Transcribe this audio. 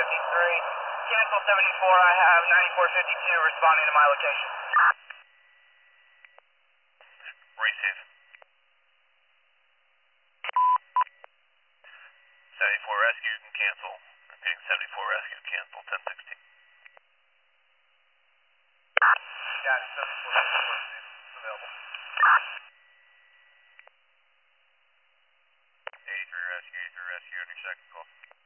Cancel 74, I have 9452 responding to my location. Receive. 74 rescue, you can cancel. Repeating 74 rescue, cancel 1016. Got it, 74 available. 83 rescue on your second call.